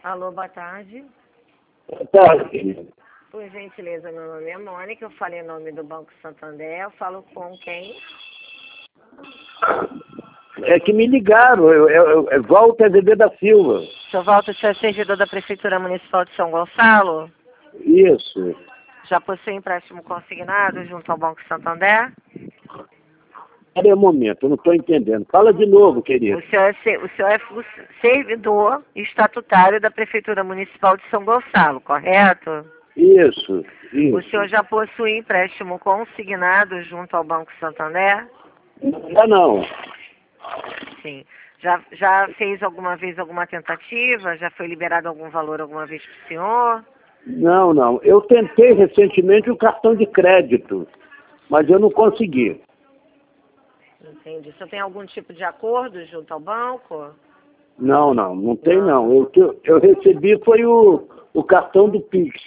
Alô, boa tarde. Boa tarde, querida. Por gentileza, meu nome é Mônica, eu falei em nome do Banco Santander, eu falo com quem? É que me ligaram, Walter Azevedo da Silva. Seu Walter, você é servidor da Prefeitura Municipal de São Gonçalo? Isso. Já possui empréstimo consignado junto ao Banco Santander? Peraí um momento, eu não estou entendendo. Fala de novo, querido. O senhor é servidor estatutário da Prefeitura Municipal de São Gonçalo, correto? Isso. O senhor já possui empréstimo consignado junto ao Banco Santander? Ainda não. Sim. Já fez alguma vez alguma tentativa? Já foi liberado algum valor alguma vez para o senhor? Não. Eu tentei recentemente o cartão de crédito, mas eu não consegui. Entendi. O senhor tem algum tipo de acordo junto ao banco? Não tem não. Eu recebi foi o cartão do Pix.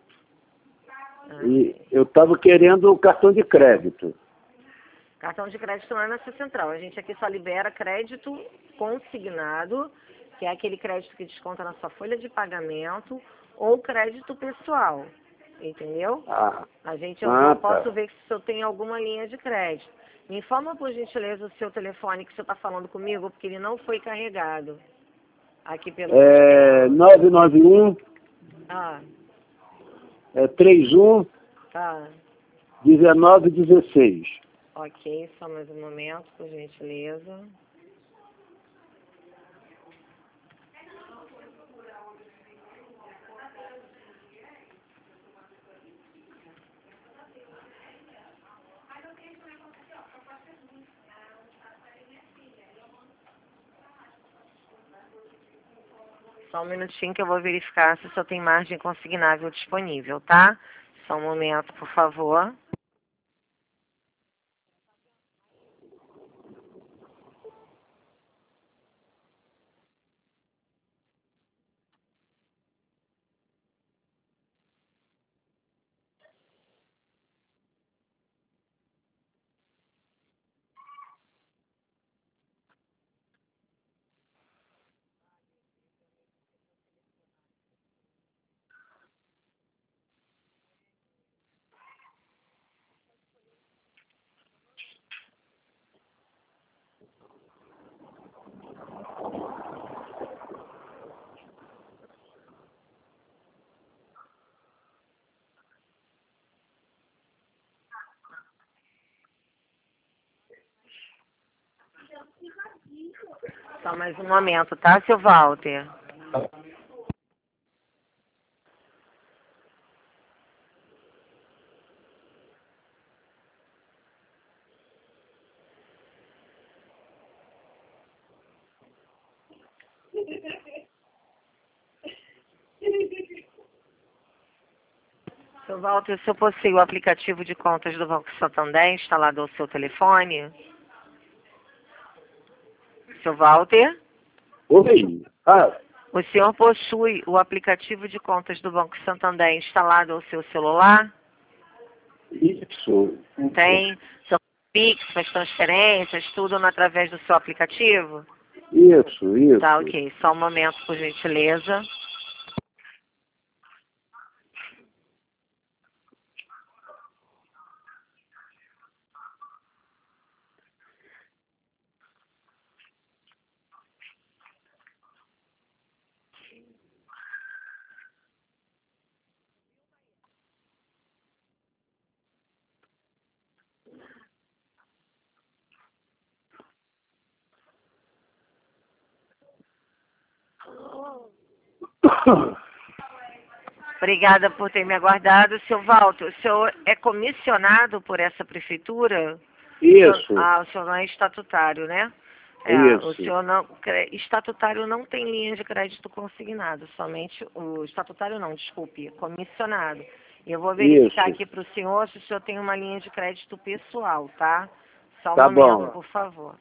E eu estava querendo o cartão de crédito. Cartão de crédito não é nessa central. A gente aqui só libera crédito consignado, que é aquele crédito que desconta na sua folha de pagamento, ou crédito pessoal. Entendeu? Eu não posso Tá. ver se o senhor tem alguma linha de crédito. Me informa, por gentileza, o seu telefone que o senhor está falando comigo, porque ele não foi carregado aqui pelo sistema. 991 Ah, 31 tá. 1916. Ok, só mais um momento, por gentileza. Só um minutinho que eu vou verificar se o senhor tem margem consignável disponível, tá? Só um momento, por favor. Só mais um momento, tá, seu Walter? Seu Walter, o senhor possui o aplicativo de contas do Banco Santander instalado ao seu telefone? Seu Walter? Oi. O senhor possui o aplicativo de contas do Banco Santander instalado ao seu celular? Isso. Tem seu Pix, suas transferências, tudo através do seu aplicativo? Isso. Tá, ok. Só um momento, por gentileza. Obrigada por ter me aguardado. Seu Walter, o senhor é comissionado por essa prefeitura? Isso. O senhor não é estatutário, né? Isso. O senhor não... Estatutário não tem linha de crédito consignado, somente o estatutário não, desculpe, comissionado. Eu vou verificar aqui para o senhor se o senhor tem uma linha de crédito pessoal, tá? Só um momento, por favor.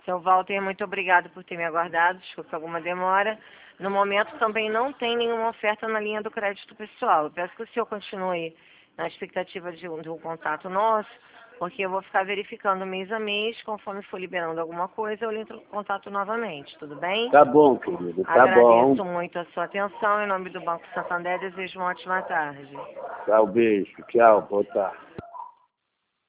Seu Walter, muito obrigado por ter me aguardado, desculpe alguma demora. No momento também não tem nenhuma oferta na linha do crédito pessoal. Eu peço que o senhor continue na expectativa de um contato nosso, porque eu vou ficar verificando mês a mês, conforme for liberando alguma coisa, eu entro em contato novamente, tudo bem? Tá bom, querido, tá Agradeço bom. muito a sua atenção. Em nome do Banco Santander, desejo uma ótima tarde. Tchau, beijo. Tchau, boa tarde.